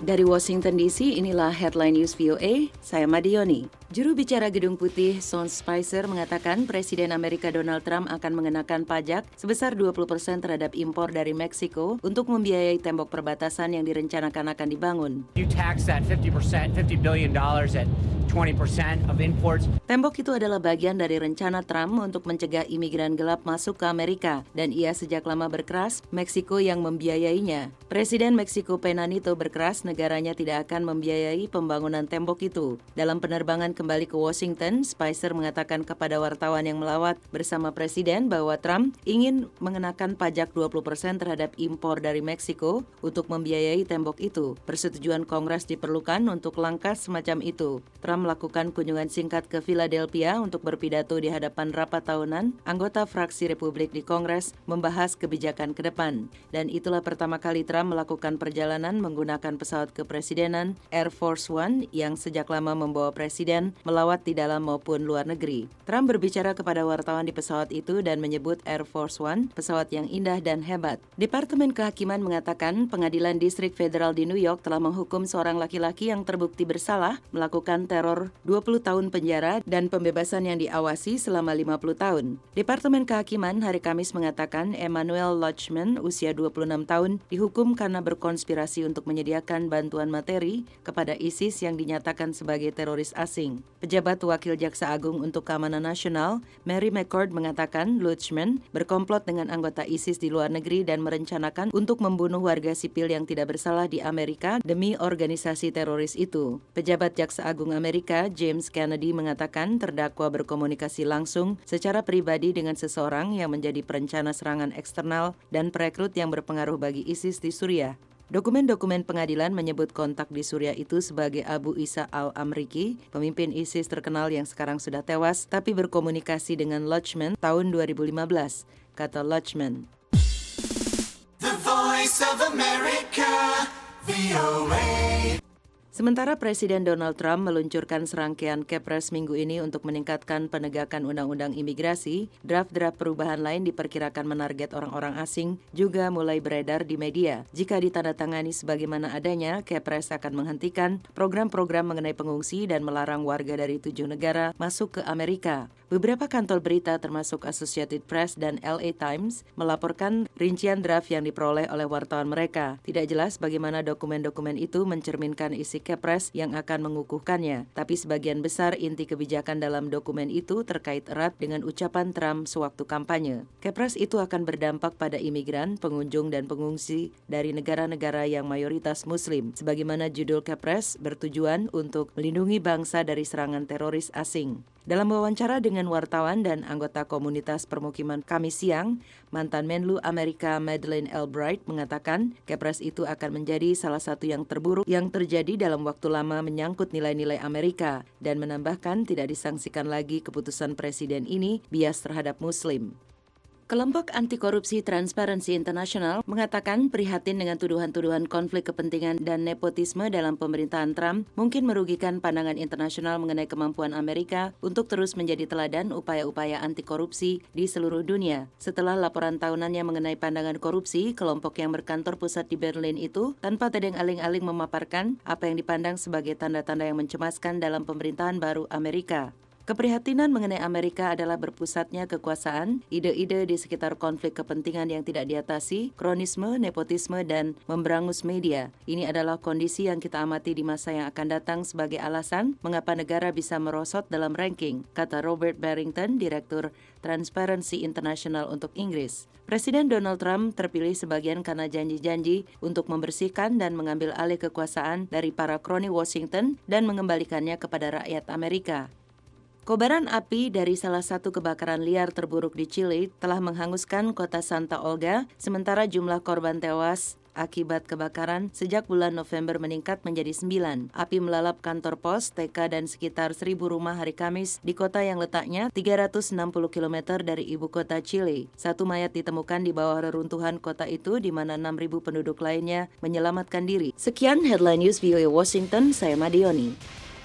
Dari Washington DC, inilah Headline News VOA, saya Madioni. Juru bicara Gedung Putih, Sean Spicer, mengatakan Presiden Amerika Donald Trump akan mengenakan pajak sebesar 20% terhadap impor dari Meksiko untuk membiayai tembok perbatasan yang direncanakan akan dibangun. You tax that 50%, $50 billion at 20% of imports. Tembok itu adalah bagian dari rencana Trump untuk mencegah imigran gelap masuk ke Amerika, dan ia sejak lama berkeras Meksiko yang membiayainya. Presiden Meksiko Peña Nieto berkeras negaranya tidak akan membiayai pembangunan tembok itu. Dalam penerbangan kembali ke Washington, Spicer mengatakan kepada wartawan yang melawat bersama Presiden bahwa Trump ingin mengenakan pajak 20% terhadap impor dari Meksiko untuk membiayai tembok itu. Persetujuan Kongres diperlukan untuk langkah semacam itu. Trump melakukan kunjungan singkat ke Philadelphia untuk berpidato di hadapan rapat tahunan anggota fraksi Republik di Kongres membahas kebijakan ke depan. Dan itulah pertama kali Trump melakukan perjalanan menggunakan pesawat kepresidenan Air Force One yang sejak lama membawa presiden melawat di dalam maupun luar negeri. Trump berbicara kepada wartawan di pesawat itu dan menyebut Air Force One pesawat yang indah dan hebat. Departemen Kehakiman mengatakan Pengadilan Distrik Federal di New York telah menghukum seorang laki-laki yang terbukti bersalah melakukan teror 20 tahun penjara dan pembebasan yang diawasi selama 50 tahun. Departemen Kehakiman hari Kamis mengatakan Emmanuel Lachman, usia 26 tahun, dihukum karena berkonspirasi untuk menyediakan bantuan materi kepada ISIS yang dinyatakan sebagai teroris asing. Pejabat Wakil Jaksa Agung untuk Keamanan Nasional, Mary McCord, mengatakan Lachman berkomplot dengan anggota ISIS di luar negeri dan merencanakan untuk membunuh warga sipil yang tidak bersalah di Amerika demi organisasi teroris itu. Pejabat Jaksa Agung Amerika, James Kennedy, mengatakan terdakwa berkomunikasi langsung secara pribadi dengan seseorang yang menjadi perencana serangan eksternal dan perekrut yang berpengaruh bagi ISIS di Suriah. Dokumen-dokumen pengadilan menyebut kontak di Suriah itu sebagai Abu Isa al-Amriki, pemimpin ISIS terkenal yang sekarang sudah tewas, tapi berkomunikasi dengan Lachman tahun 2015, kata Lachman. The Voice of America, VOA. Sementara Presiden Donald Trump meluncurkan serangkaian Kepres minggu ini untuk meningkatkan penegakan undang-undang imigrasi, draft-draft perubahan lain diperkirakan menarget orang-orang asing juga mulai beredar di media. Jika ditandatangani sebagaimana adanya, Kepres akan menghentikan program-program mengenai pengungsi dan melarang warga dari 7 negara masuk ke Amerika. Beberapa kantor berita termasuk Associated Press dan LA Times melaporkan rincian draft yang diperoleh oleh wartawan mereka. Tidak jelas bagaimana dokumen-dokumen itu mencerminkan isi Kepres yang akan mengukuhkannya, tapi sebagian besar inti kebijakan dalam dokumen itu terkait erat dengan ucapan Trump sewaktu kampanye. Kepres itu akan berdampak pada imigran, pengunjung, dan pengungsi dari negara-negara yang mayoritas Muslim. Sebagaimana judul Kepres bertujuan untuk melindungi bangsa dari serangan teroris asing. Dalam wawancara dengan wartawan dan anggota komunitas permukiman Kamis siang, mantan Menlu Amerika Madeleine Albright mengatakan Kepres itu akan menjadi salah satu yang terburuk yang terjadi dalam waktu lama menyangkut nilai-nilai Amerika dan menambahkan tidak disangsikan lagi keputusan presiden ini bias terhadap Muslim. Kelompok anti korupsi Transparency International mengatakan prihatin dengan tuduhan-tuduhan konflik kepentingan dan nepotisme dalam pemerintahan Trump mungkin merugikan pandangan internasional mengenai kemampuan Amerika untuk terus menjadi teladan upaya-upaya anti korupsi di seluruh dunia. Setelah laporan tahunannya mengenai pandangan korupsi, kelompok yang berkantor pusat di Berlin itu tanpa tedeng aling-aling memaparkan apa yang dipandang sebagai tanda-tanda yang mencemaskan dalam pemerintahan baru Amerika. Keprihatinan mengenai Amerika adalah berpusatnya kekuasaan, ide-ide di sekitar konflik kepentingan yang tidak diatasi, kronisme, nepotisme, dan memberangus media. Ini adalah kondisi yang kita amati di masa yang akan datang sebagai alasan mengapa negara bisa merosot dalam ranking, kata Robert Barrington, Direktur Transparency International untuk Inggris. Presiden Donald Trump terpilih sebagian karena janji-janji untuk membersihkan dan mengambil alih kekuasaan dari para kroni Washington dan mengembalikannya kepada rakyat Amerika. Kobaran api dari salah satu kebakaran liar terburuk di Chile telah menghanguskan kota Santa Olga, sementara jumlah korban tewas akibat kebakaran sejak bulan November meningkat menjadi 9. Api melalap kantor pos, TK, dan sekitar 1.000 rumah hari Kamis di kota yang letaknya 360 km dari ibu kota Chile. Satu mayat ditemukan di bawah reruntuhan kota itu, di mana 6.000 penduduk lainnya menyelamatkan diri. Sekian Headline News VOA Washington, saya Madioni.